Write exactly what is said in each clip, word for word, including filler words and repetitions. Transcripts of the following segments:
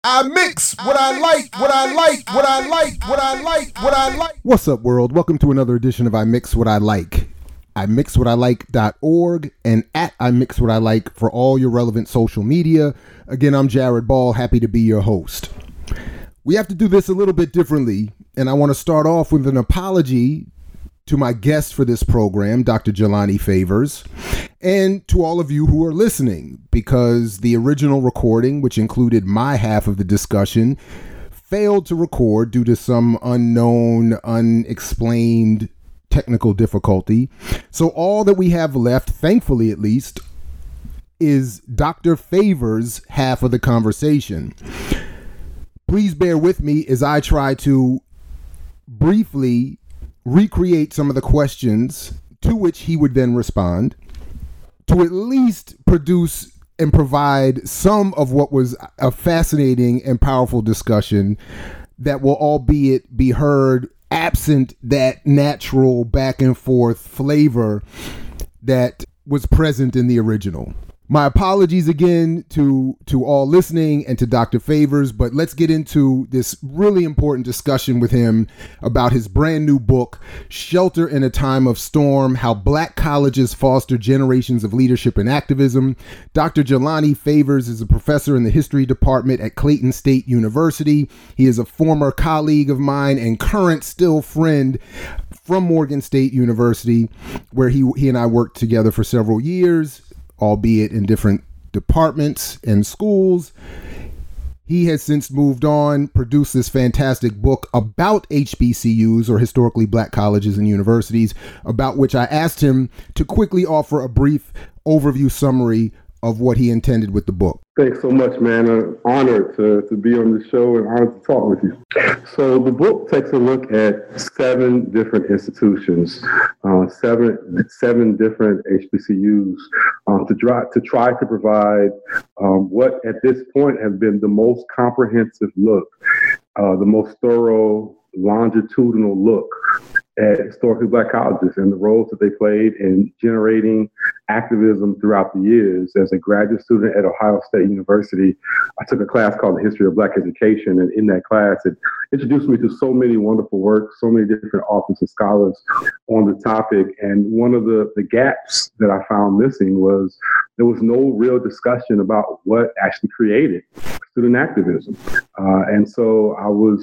I mix what I like, what I like, what I like, what I like, what I like. What's up, world? Welcome to another edition of I Mix What I Like. I mix what I like dot org and at I Mix What I Like for all your relevant social media. Again, I'm Jared Ball, happy to be your host. We have to do this a little bit differently, and I want to start off with an apology to my guest for this program, Doctor Jelani Favors, and to all of you who are listening, because the original recording, which included my half of the discussion, failed to record due to some unknown, unexplained technical difficulty. So all that we have left, thankfully at least, is Doctor Favors' half of the conversation. Please bear with me as I try to briefly recreate some of the questions to which he would then respond, to at least produce and provide some of what was a fascinating and powerful discussion that will, albeit be heard absent that natural back and forth flavor that was present in the original. My apologies again to to all listening and to Doctor Favors, but let's get into this really important discussion with him about his brand new book, Shelter in a Time of Storm: How Black Colleges Foster Generations of Leadership and Activism. Doctor Jelani Favors is a professor in the history department at Clayton State University. He is a former colleague of mine and current still friend from Morgan State University, where he he and I worked together for several years, albeit in different departments and schools. He has since moved on, produced this fantastic book about H B C Us, or historically black colleges and universities, about which I asked him to quickly offer a brief overview summary of what he intended with the book. Thanks so much, man. I'm honored to, to be on the show and honored to talk with you. So the book takes a look at seven different institutions, uh, seven seven different H B C Us, um, to try to try to provide um, what at this point has been the most comprehensive look, uh, the most thorough, longitudinal look at historically black colleges and the roles that they played in generating activism throughout the years. As a graduate student at Ohio State University, I took a class called The History of Black Education, and in that class, it introduced me to so many wonderful works, so many different authors and scholars on the topic. And one of the, the gaps that I found missing was there was no real discussion about what actually created student activism. Uh, and so I was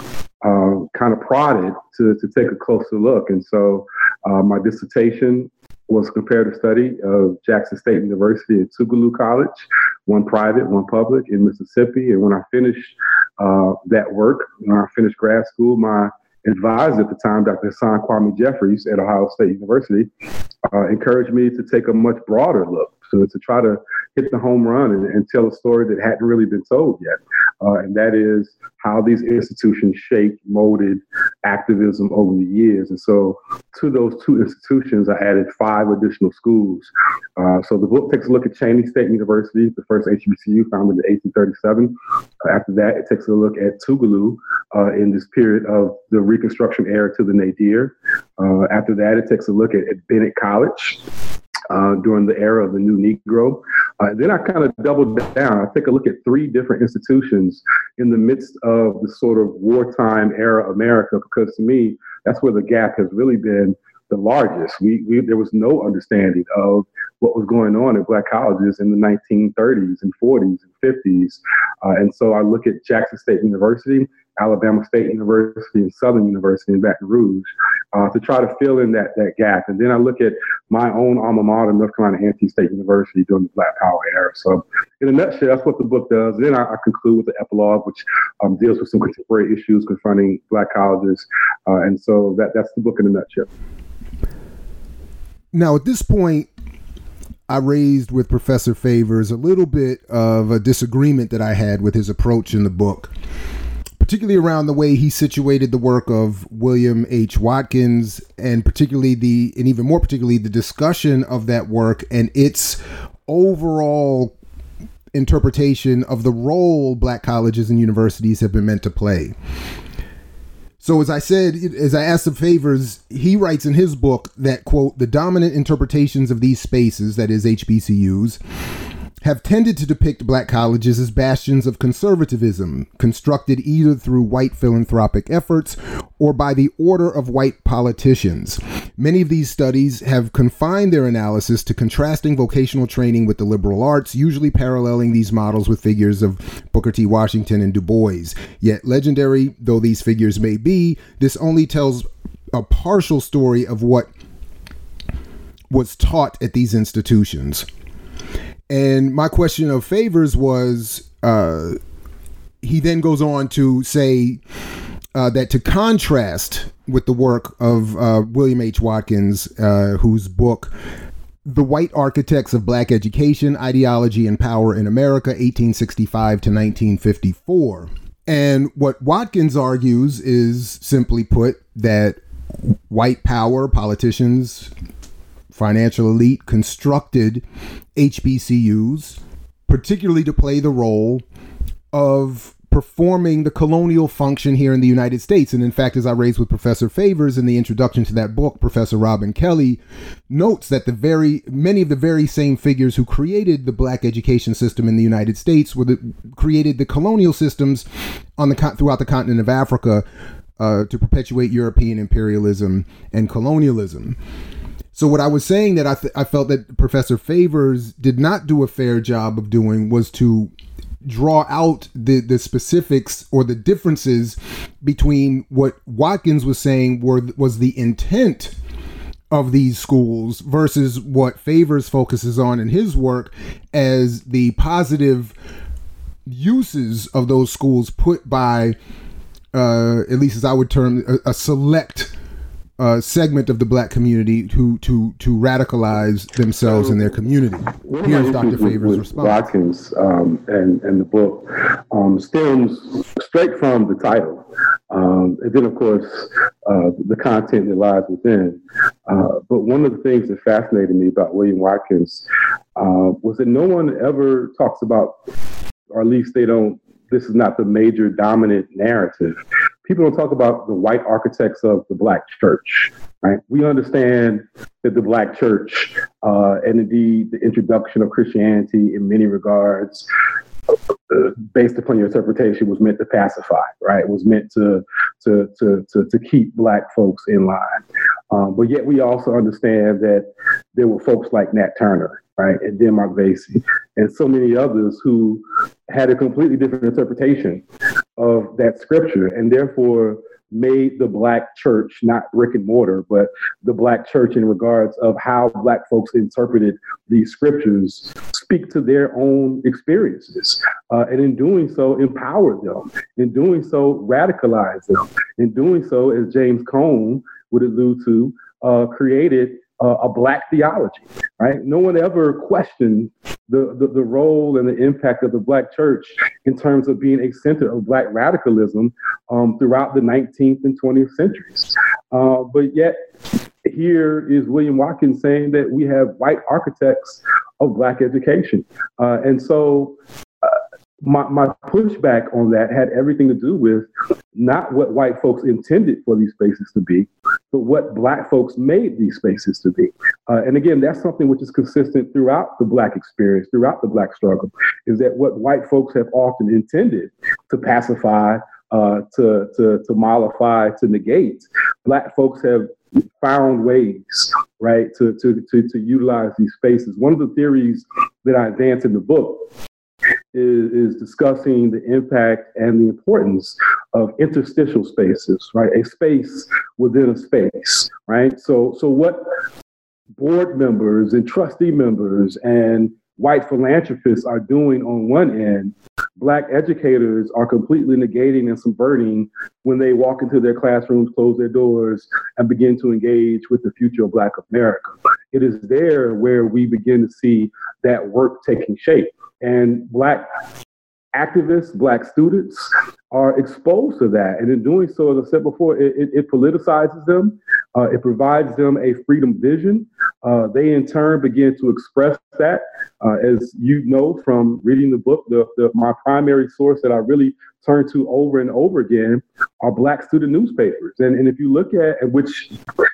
Uh, kind of prodded to, to take a closer look. And so uh, my dissertation was a comparative study of Jackson State University and Tougaloo College, one private, one public, in Mississippi. And when I finished uh, that work, when I finished grad school, my advisor at the time, Doctor Hassan Kwame Jeffries at Ohio State University, uh, encouraged me to take a much broader look, so to try to hit the home run and, and tell a story that hadn't really been told yet. Uh, and that is how these institutions shaped, molded activism over the years. And so to those two institutions, I added five additional schools. Uh, so the book takes a look at Cheyney State University, the first H B C U founded in eighteen thirty-seven. Uh, after that, it takes a look at Tougaloo uh, in this period of the Reconstruction era to the nadir. Uh, after that, it takes a look at, at Bennett College Uh, during the era of the New Negro. Uh, then I kind of doubled down. I take a look at three different institutions in the midst of the sort of wartime era America, because to me, that's where the gap has really been the largest. We, we there was no understanding of what was going on at black colleges in the nineteen thirties and forties and fifties. Uh, and so I look at Jackson State University, Alabama State University, and Southern University in Baton Rouge uh, to try to fill in that that gap. And then I look at my own alma mater, North Carolina A and T State University, during the Black Power era. So in a nutshell, that's what the book does. Then I, I conclude with the epilogue, which um, deals with some contemporary issues confronting black colleges. Uh, and so that that's the book in a nutshell. Now, at this point, I raised with Professor Favors a little bit of a disagreement that I had with his approach in the book, particularly around the way he situated the work of William H. Watkins, and particularly the, and even more particularly, the discussion of that work and its overall interpretation of the role black colleges and universities have been meant to play. So as I said, as I asked the Favors, he writes in his book that, quote, the dominant interpretations of these spaces, that is H B C Us, have tended to depict black colleges as bastions of conservatism, constructed either through white philanthropic efforts or by the order of white politicians. Many of these studies have confined their analysis to contrasting vocational training with the liberal arts, usually paralleling these models with figures of Booker T. Washington and Du Bois. Yet, legendary though these figures may be, this only tells a partial story of what was taught at these institutions. And my question of Favors was, uh, he then goes on to say uh, that to contrast with the work of uh, William H. Watkins, uh, whose book, The White Architects of Black Education, Ideology and Power in America, eighteen sixty-five to nineteen fifty-four. And what Watkins argues is, simply put, that white power, politicians, financial elite constructed H B C Us, particularly to play the role of performing the colonial function here in the United States. And in fact, as I raised with Professor Favors in the introduction to that book, Professor Robin Kelly notes that the very many of the very same figures who created the black education system in the United States were the, created the colonial systems on the throughout the continent of Africa uh, to perpetuate European imperialism and colonialism. So what I was saying that I, th- I felt that Professor Favors did not do a fair job of doing was to draw out the, the specifics or the differences between what Watkins was saying were was the intent of these schools versus what Favors focuses on in his work as the positive uses of those schools put by, uh, at least as I would term, a, a select Uh, segment of the black community to to to radicalize themselves in their community. Here's Doctor Favors' response. Watkins um, and and the book um, stems straight from the title, um, and then of course uh, the content that lies within. Uh, but one of the things that fascinated me about William Watkins uh, was that no one ever talks about, or at least they don't. This is not the major dominant narrative. People don't talk about the white architects of the black church, right? We understand that the black church, uh, and indeed the introduction of Christianity in many regards, uh, based upon your interpretation, was meant to pacify, right? It was meant to to to to, to keep black folks in line. Um, but yet we also understand that there were folks like Nat Turner, right, and Denmark Vesey, and so many others who had a completely different interpretation of that scripture, and therefore made the black church, not brick and mortar, but the black church in regards of how black folks interpreted these scriptures, speak to their own experiences. Uh, and in doing so, empowered them. In doing so, radicalized them. In doing so, as James Cone would allude to, uh, created uh, a black theology, right? No one ever questioned The, the, the role and the impact of the black church in terms of being a center of black radicalism um, throughout the nineteenth and twentieth centuries. Uh, but yet here is William Watkins saying that we have white architects of black education. Uh, and so uh, my, my pushback on that had everything to do with not what white folks intended for these spaces to be, but what black folks made these spaces to be. Uh, and again, that's something which is consistent throughout the black experience, throughout the black struggle, is that what white folks have often intended to pacify, uh, to, to, to mollify, to negate, black folks have found ways, right, to, to, to, to utilize these spaces. One of the theories that I advance in the book Is, is discussing the impact and the importance of interstitial spaces, right? A space within a space, right? So, so what board members and trustee members and white philanthropists are doing on one end, black educators are completely negating and subverting when they walk into their classrooms, close their doors, and begin to engage with the future of Black America. It is there where we begin to see that work taking shape. And black activists, black students are exposed to that. And in doing so, as I said before, it, it, it politicizes them. Uh, it provides them a freedom vision. Uh, they in turn begin to express that. Uh, as you know from reading the book, the, the, my primary source that I really turn to over and over again are black student newspapers. And, and if you look at, which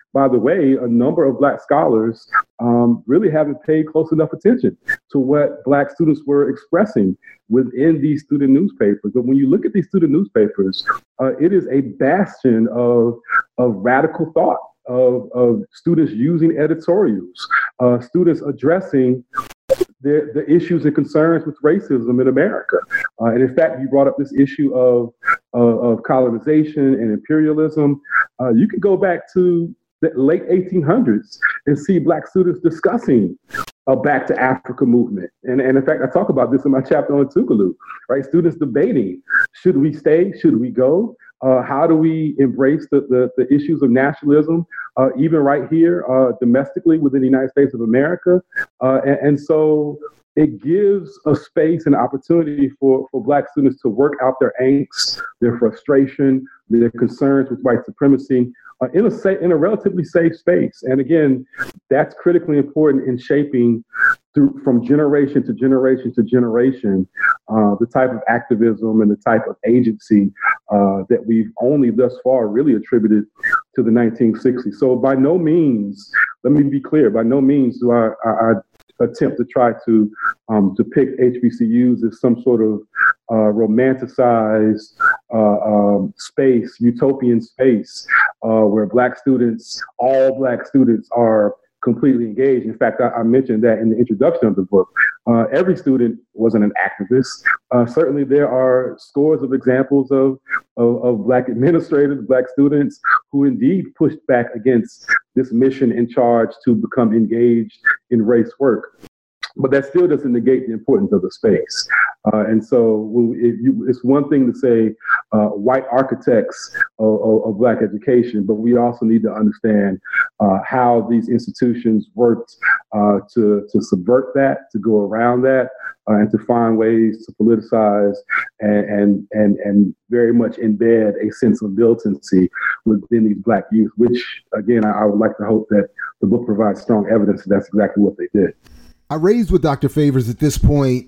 by the way, a number of Black scholars um, really haven't paid close enough attention to what Black students were expressing within these student newspapers. But when you look at these student newspapers, uh, it is a bastion of, of radical thought, of, of students using editorials, uh, students addressing the, the issues and concerns with racism in America. Uh, and in fact, you brought up this issue of, uh, of colonization and imperialism. Uh, you can go back to the late eighteen hundreds and see Black students discussing a Back to Africa movement. And, and in fact, I talk about this in my chapter on Tougaloo, right? Students debating, should we stay? Should we go? Uh, how do we embrace the, the, the issues of nationalism, uh, even right here uh, domestically within the United States of America? Uh, and, and so it gives a space and opportunity for, for Black students to work out their angst, their frustration, their concerns with white supremacy uh, in a sa- in a relatively safe space. And again, that's critically important in shaping through from generation to generation to generation uh, the type of activism and the type of agency uh, that we've only thus far really attributed to the nineteen sixties. So by no means, let me be clear, by no means do I, I, I attempt to try to um, depict H B C Us as some sort of uh, romanticized uh, um, space, utopian space, uh, where Black students, all Black students are completely engaged. In fact, I, I mentioned that in the introduction of the book. Uh, every student wasn't an activist. Uh, certainly there are scores of examples of, of, of Black administrators, Black students who indeed pushed back against this mission in charge to become engaged in race work. But that still doesn't negate the importance of the space. Uh, and so it, you, it's one thing to say uh, white architects of, of, of Black education, but we also need to understand uh, how these institutions worked uh, to, to subvert that, to go around that, uh, and to find ways to politicize and, and, and, and very much embed a sense of militancy within these Black youth, which, again, I, I would like to hope that the book provides strong evidence that that's exactly what they did. I raised with Doctor Favors at this point,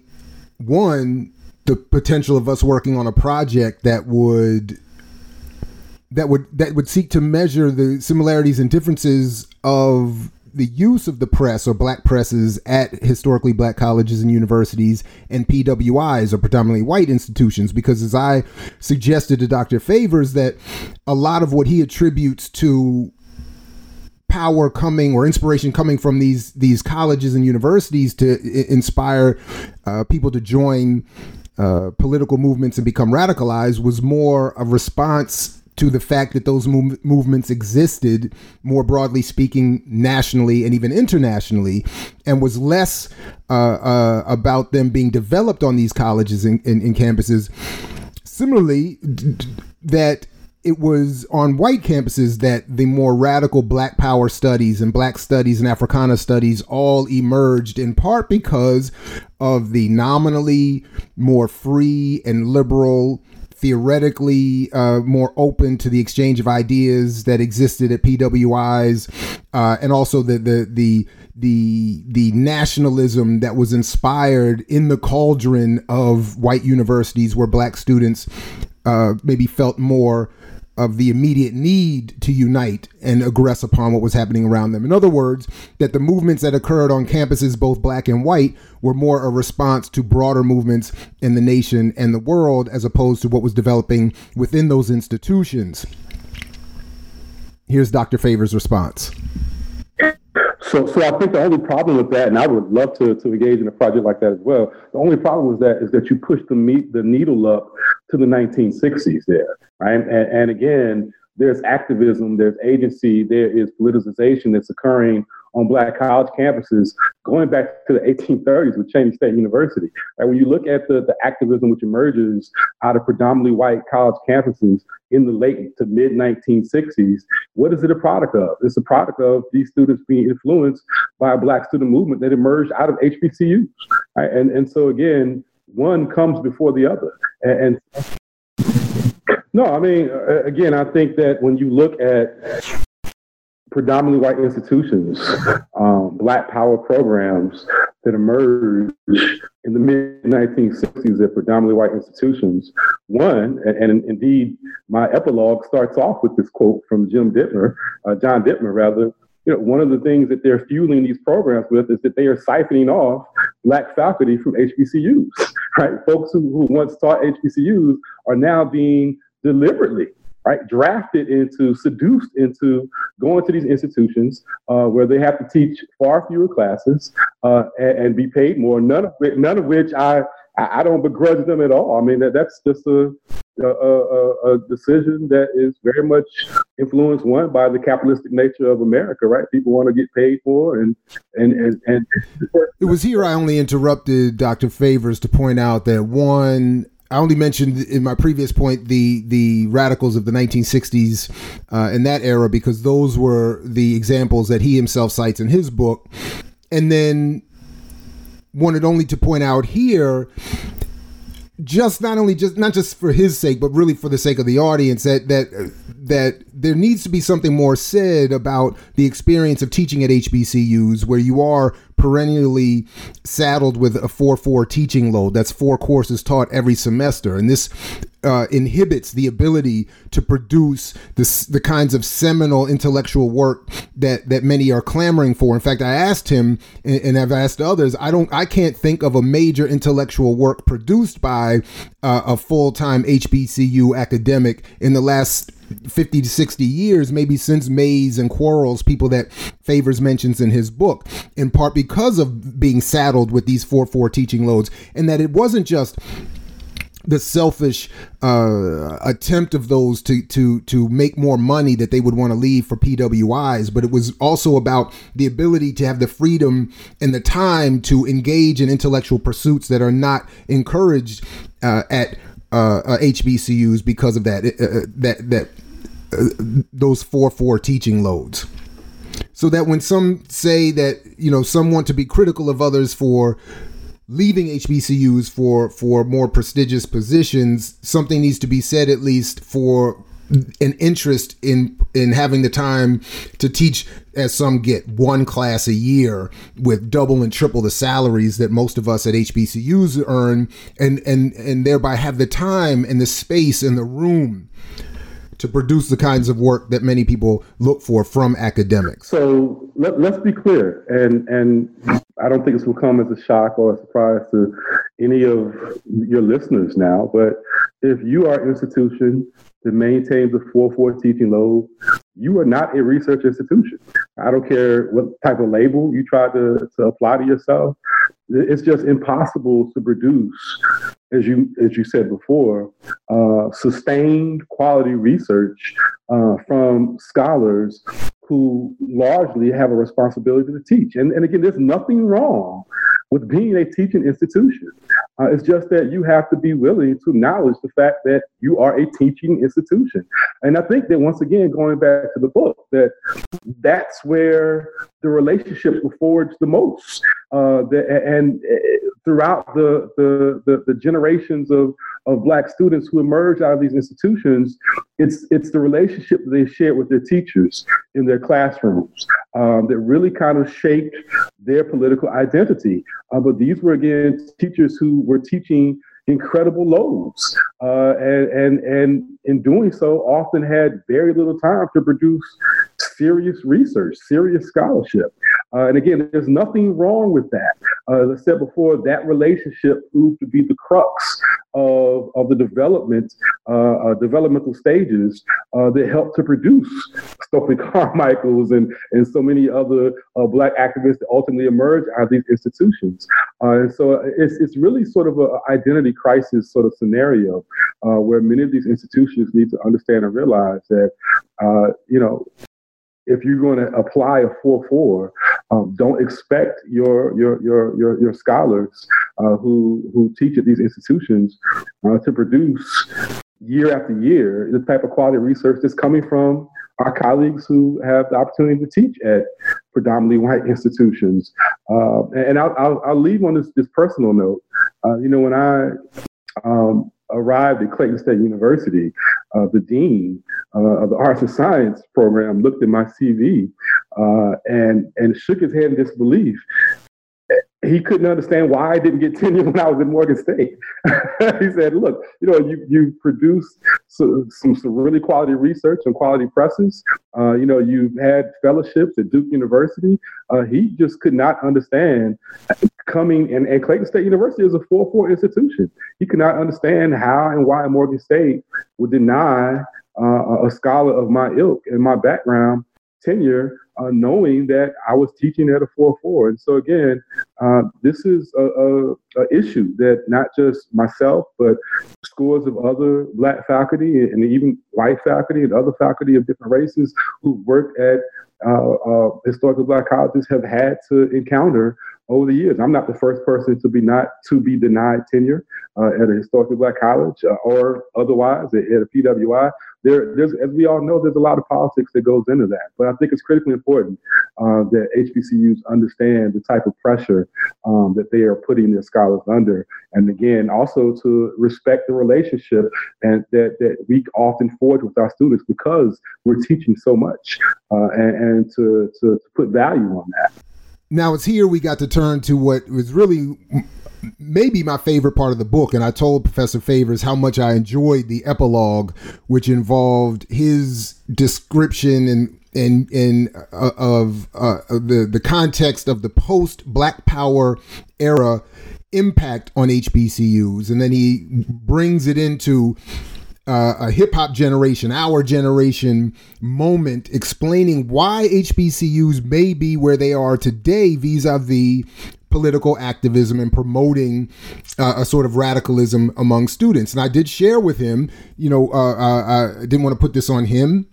one, the potential of us working on a project that would that would that would seek to measure the similarities and differences of the use of the press or Black presses at historically Black colleges and universities and P W Is or predominantly white institutions. Because as I suggested to Doctor Favors, that a lot of what he attributes to power coming or inspiration coming from these these colleges and universities to I- inspire uh, people to join uh, political movements and become radicalized was more a response to the fact that those mov- movements existed, more broadly speaking, nationally and even internationally, and was less uh, uh, about them being developed on these colleges and, and, and campuses. Similarly, d- d- that it was on white campuses that the more radical Black power studies and Black studies and Africana studies all emerged, in part because of the nominally more free and liberal, theoretically uh, more open to the exchange of ideas that existed at P W Is, uh, and also the the the the the nationalism that was inspired in the cauldron of white universities, where Black students uh, maybe felt more of the immediate need to unite and aggress upon what was happening around them. In other words, that the movements that occurred on campuses, both Black and white, were more a response to broader movements in the nation and the world, as opposed to what was developing within those institutions. Here's Doctor Favors' response. So, so I think the only problem with that, and I would love to, to engage in a project like that as well. The only problem with that is that you push the meet the needle up to the nineteen sixties there, right? And, and again, there's activism, there's agency, there is politicization that's occurring on Black college campuses going back to the eighteen thirties with Cheyney State University. Right? When you look at the, the activism which emerges out of predominantly white college campuses in the late to mid nineteen sixties, what is it a product of? It's a product of these students being influenced by a Black student movement that emerged out of H B C Us. Right? And, and so again, one comes before the other. And, and no, I mean, again, I think that when you look at predominantly white institutions, um, Black power programs that emerge in the mid nineteen sixties at predominantly white institutions. One, and, and indeed my epilogue starts off with this quote from Jim Dittmer, uh, John Dittmer rather. You know, one of the things that they're fueling these programs with is that they are siphoning off Black faculty from H B C Us, right? Folks who, who once taught H B C Us are now being deliberately, right, drafted into, seduced into going to these institutions uh, where they have to teach far fewer classes uh, and, and be paid more. None of which, none of which I, I don't begrudge them at all. I mean, that, that's just a, a, a, a decision that is very much influenced, one, by the capitalistic nature of America, right? People want to get paid for, and and and, and it was here I only interrupted Doctor Favors to point out that, one, I only mentioned in my previous point the the radicals of the nineteen sixties uh, in that era because those were the examples that he himself cites in his book, and then wanted only to point out here, just not only just not just for his sake, but really for the sake of the audience, that that that there needs to be something more said about the experience of teaching at H B C Us, where you are perennially saddled with a four four teaching load. That's four courses taught every semester, and this uh, inhibits the ability to produce this, the kinds of seminal intellectual work that that many are clamoring for. In fact, I asked him, and, and I've asked others, I don't, I can't think of a major intellectual work produced by uh, a full-time H B C U academic in the last fifty to sixty years, maybe since Mays and Quarles, people that Favors mentions in his book, in part because of being saddled with these four four teaching loads, and that it wasn't just the selfish uh, attempt of those to to to make more money that they would want to leave for P W Is, but it was also about the ability to have the freedom and the time to engage in intellectual pursuits that are not encouraged uh, at uh, uh, H B C Us because of that uh, that that uh, those four four teaching loads. So that when some say that, you know, some want to be critical of others for leaving H B C Us for for more prestigious positions, something needs to be said at least for an interest in in having the time to teach, as some get, one class a year with double and triple the salaries that most of us at H B C Us earn, and and and thereby have the time and the space and the room to produce the kinds of work that many people look for from academics. So let, let's be clear, and and I don't think this will come as a shock or a surprise to any of your listeners now, but if you are an institution that maintains a four four teaching load, you are not a research institution. I don't care what type of label you try to, to apply to yourself. It's just impossible to produce, as you as you said before, uh, sustained quality research uh, from scholars who largely have a responsibility to teach. And, and again, there's nothing wrong with being a teaching institution. Uh, it's just that you have to be willing to acknowledge the fact that you are a teaching institution. And I think that, once again, going back to the book, that that's where the relationships were forged the most. Uh, the, and uh, throughout the, the, the, the generations of, of Black students who emerged out of these institutions, it's, it's the relationship that they shared with their teachers in their classrooms um, that really kind of shaped their political identity. Uh, but these were, again, teachers who were teaching incredible loads, uh, and, and, and in doing so often had very little time to produce serious research, serious scholarship. Uh, and again, there's nothing wrong with that. Uh, as I said before, that relationship proved to be the crux of, of the development, uh, uh, developmental stages uh, that helped to produce Stokely Carmichaels and, and so many other uh, Black activists that ultimately emerged out of these institutions. Uh, and so it's, it's really sort of an identity crisis sort of scenario uh, where many of these institutions need to understand and realize that, uh, you know, if you're going to apply a four four, um, don't expect your your your your, your scholars uh, who who teach at these institutions uh, to produce year after year the type of quality research that's coming from our colleagues who have the opportunity to teach at predominantly white institutions. Uh, and I'll, I'll I'll leave on this this personal note. Uh, you know, when I um, arrived at Clayton State University, uh, the dean uh, of the Arts and Science program looked at my C V uh, and and shook his head in disbelief. he couldn't understand why I didn't get tenure when I was at Morgan State. He said, look, you know, you, you produced some, some, some really quality research and quality presses. Uh, you know, you've had fellowships at Duke University. Uh, he just could not understand coming, and, and Clayton State University is a four four institution. He could not understand how and why Morgan State would deny uh, a scholar of my ilk and my background tenure, uh, knowing that I was teaching at a four four. And so again, uh, this is a, a, a issue that not just myself, but scores of other Black faculty and even white faculty and other faculty of different races who work at uh, uh, historically Black colleges have had to encounter over the years. I'm not the first person to be not to be denied tenure uh, at a historically Black college uh, or otherwise at, at a P W I. There, there's, as we all know, there's a lot of politics that goes into that. But I think it's critically important uh, that H B C Us understand the type of pressure um, that they are putting their scholars under. And again, also to respect the relationship and that, that we often forge with our students because we're teaching so much uh, and, and to, to, to put value on that. Now it's here we got to turn to what was really maybe my favorite part of the book. And I told Professor Favors how much I enjoyed the epilogue, which involved his description and and and uh, of uh, the the context of the post Black Power era impact on H B C Us, and then he brings it into Uh, a hip hop generation, our generation moment, explaining why H B C Us may be where they are today vis-a-vis political activism and promoting uh, a sort of radicalism among students. And I did share with him, you know, uh, uh, I didn't want to put this on him,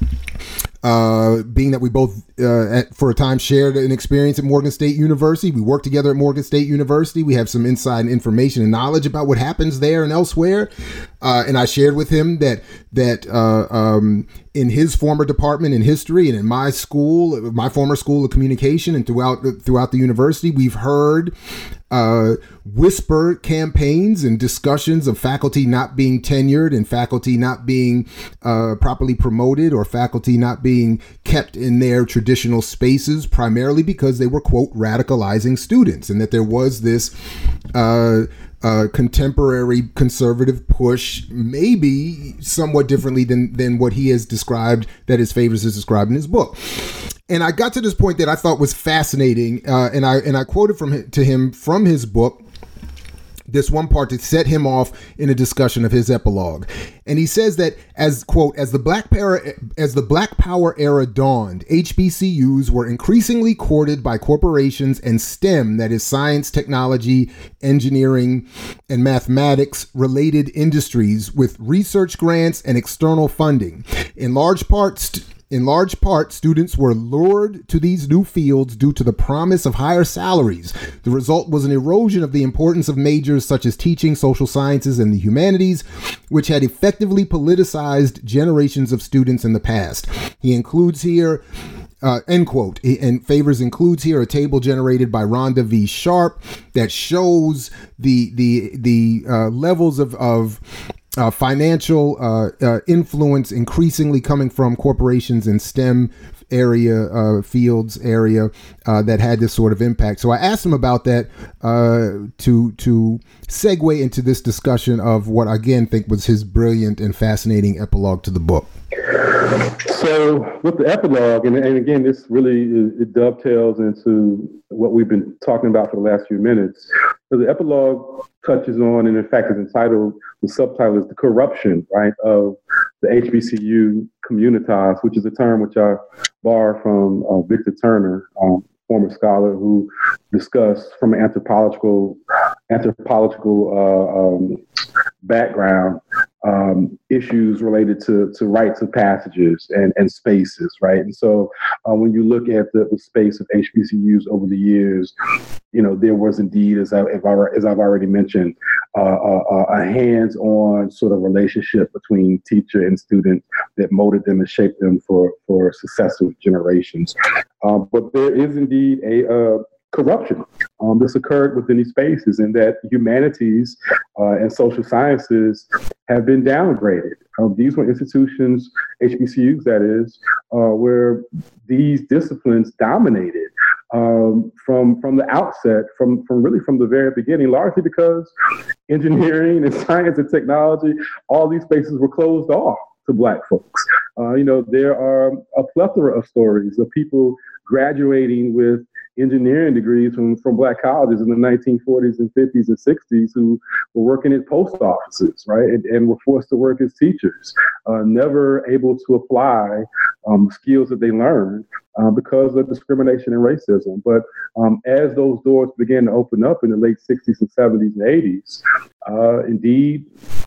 uh, being that we both, uh, at, for a time, shared an experience at Morgan State University. We worked together at Morgan State University. We have some inside information and knowledge about what happens there and elsewhere. Uh, and I shared with him that that uh, um, in his former department in history and in my school, my former school of communication, and throughout throughout the university, we've heard uh, whisper campaigns and discussions of faculty not being tenured and faculty not being uh, properly promoted or faculty not being kept in their traditional spaces, primarily because they were, quote, radicalizing students, and that there was this uh, uh, contemporary conservative push, maybe somewhat differently than, than what he has described, that his Favors has described in his book. And I got to this point that I thought was fascinating, uh, and I and I quoted from to him from his book this one part to set him off in a discussion of his epilogue. And he says that as, quote, as the Black Power, as the Black Power era dawned, H B C Us were increasingly courted by corporations and STEM, that is science, technology, engineering, and mathematics related industries, with research grants and external funding. In large part, st- In large part, students were lured to these new fields due to the promise of higher salaries. The result was an erosion of the importance of majors such as teaching, social sciences, and the humanities, which had effectively politicized generations of students in the past. He includes here, uh, end quote, and Favors includes here a table generated by Rhonda V. Sharp that shows the the the uh, levels of of Uh, financial uh, uh, influence increasingly coming from corporations in STEM area, uh, fields area uh, that had this sort of impact. So I asked him about that uh, to to segue into this discussion of what I again think was his brilliant and fascinating epilogue to the book. So with the epilogue, and, and again, this really it dovetails into what we've been talking about for the last few minutes. So the epilogue touches on, and in fact is entitled, the subtitle is The Corruption, right, of the H B C U communitas, which is a term which I borrowed from uh, Victor Turner, um, former scholar, who discussed from an anthropological anthropological uh, um, background um, issues related to, to rites of passages and, and spaces, right? And so uh, when you look at the, the space of H B C Us over the years, you know, there was indeed, as, I, if I, as I've already mentioned, uh, a, a hands-on sort of relationship between teacher and student that molded them and shaped them for, for successive generations. Um, but there is indeed a uh, corruption um, that's occurred within these spaces, and that humanities uh, and social sciences have been downgraded. Um, these were institutions, H B C Us that is, uh, where these disciplines dominated um, from from the outset, from from really from the very beginning, largely because engineering and science and technology, all these spaces were closed off to Black folks. Uh, you know, there are a plethora of stories of people graduating with engineering degrees from, from Black colleges in the nineteen forties and fifties and sixties who were working at post offices, right, and, and were forced to work as teachers, uh, never able to apply um, skills that they learned uh, because of discrimination and racism. But um, as those doors began to open up in the late sixties and seventies and eighties, uh, indeed,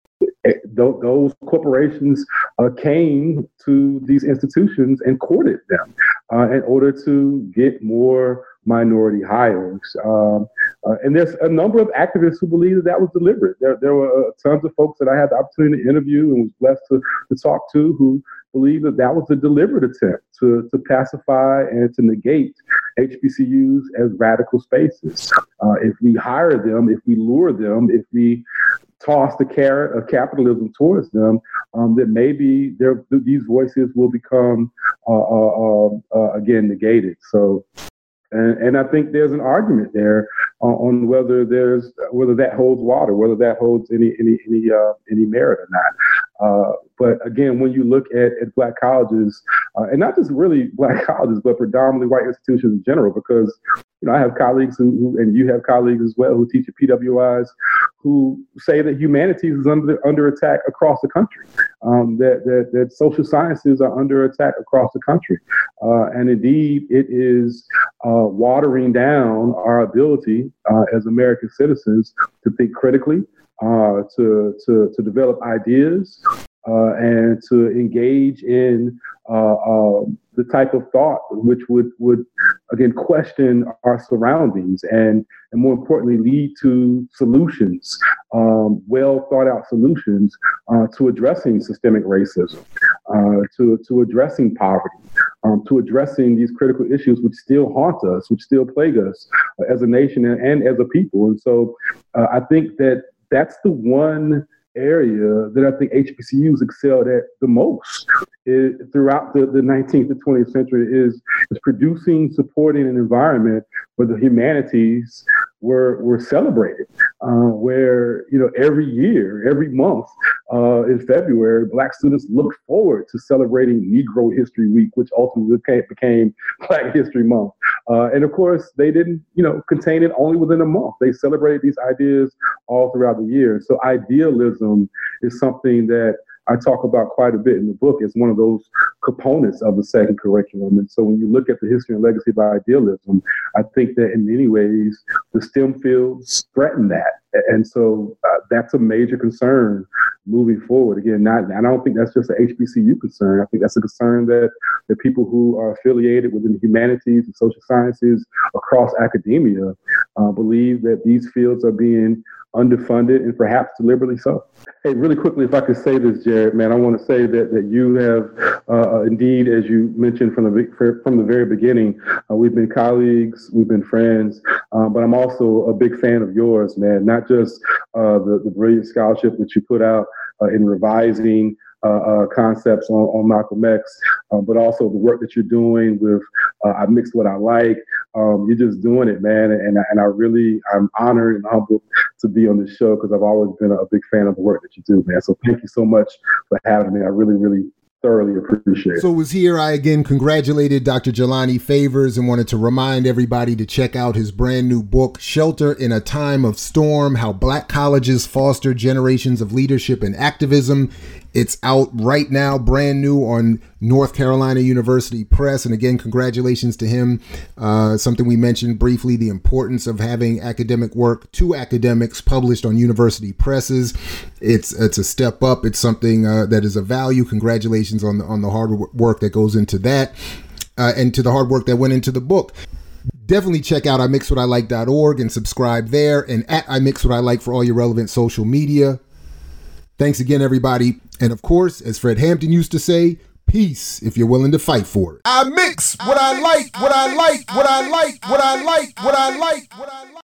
those corporations uh, came to these institutions and courted them uh, in order to get more minority hires. Um, uh, and there's a number of activists who believe that that was deliberate. There, there were uh, tons of folks that I had the opportunity to interview and was blessed to, to talk to who believe that that was a deliberate attempt to, to pacify and to negate H B C Us as radical spaces. Uh, if we hire them, if we lure them, if we toss the carrot of capitalism towards them, um, that maybe these voices will become, uh, uh, uh, again, negated. So, and, and I think there's an argument there uh, on whether there's whether that holds water, whether that holds any any any uh, any merit or not. Uh, but again, when you look at, at Black colleges, uh, and not just really Black colleges, but predominantly white institutions in general, because you know I have colleagues who, who and you have colleagues as well who teach at P W Is who say that humanities is under under attack across the country, um, that, that that social sciences are under attack across the country, uh, and indeed it is uh, watering down our ability uh, as American citizens to think critically, uh, to to to develop ideas, uh, and to engage in uh, uh, the type of thought which would would again question our surroundings and and more importantly lead to solutions, um, well thought out solutions uh, to addressing systemic racism, uh, to to addressing poverty, um, to addressing these critical issues which still haunt us, which still plague us uh, as a nation and, and as a people. And so uh, I think that that's the one area that I think H B C Us excelled at the most it, throughout the, the nineteenth and twentieth century is, is producing, supporting an environment where the humanities were were celebrated, uh, where you know every year, every month uh, in February, Black students looked forward to celebrating Negro History Week, which ultimately became, became Black History Month. Uh, and of course, they didn't you know contain it only within a month. They celebrated these ideas all throughout the year. So idealism is something that I talk about quite a bit in the book as one of those components of the second curriculum. And so when you look at the history and legacy of idealism, I think that in many ways, the STEM fields threaten that. And so uh, that's a major concern moving forward. Again, not, and I don't think that's just an H B C U concern. I think that's a concern that the people who are affiliated within the humanities and social sciences across academia uh, believe that these fields are being underfunded and perhaps deliberately so. Hey, really quickly, if I could say this, Jared, man, I want to say that that you have uh, indeed, as you mentioned from the from the very beginning, uh, we've been colleagues, we've been friends, uh, but I'm also a big fan of yours, man. Not just uh, the the brilliant scholarship that you put out uh, in revising Uh, uh, concepts on, on Malcolm X, um, but also the work that you're doing with uh, I Mix What I Like. Um, you're just doing it, man, and and I really I'm honored and humbled to be on this show because I've always been a big fan of the work that you do, man. So thank you so much for having me. I really, really thoroughly appreciate it. So was here I again congratulated Doctor Jelani Favors and wanted to remind everybody to check out his brand new book, Shelter in a Time of Storm: How Black Colleges Foster Generations of Leadership and Activism. It's out right now, brand new on North Carolina University Press. And again, congratulations to him. Uh, something we mentioned briefly, the importance of having academic work to academics published on university presses. It's it's a step up. It's something uh, that is of value. Congratulations on the, on the hard work that goes into that uh, and to the hard work that went into the book. Definitely check out I mix what I like dot org and subscribe there, and at I Mix What I Like for all your relevant social media. Thanks again, everybody. And of course, as Fred Hampton used to say, peace if you're willing to fight for it. I mix what I like, what I like, what I like, what I like, what I like, what I like.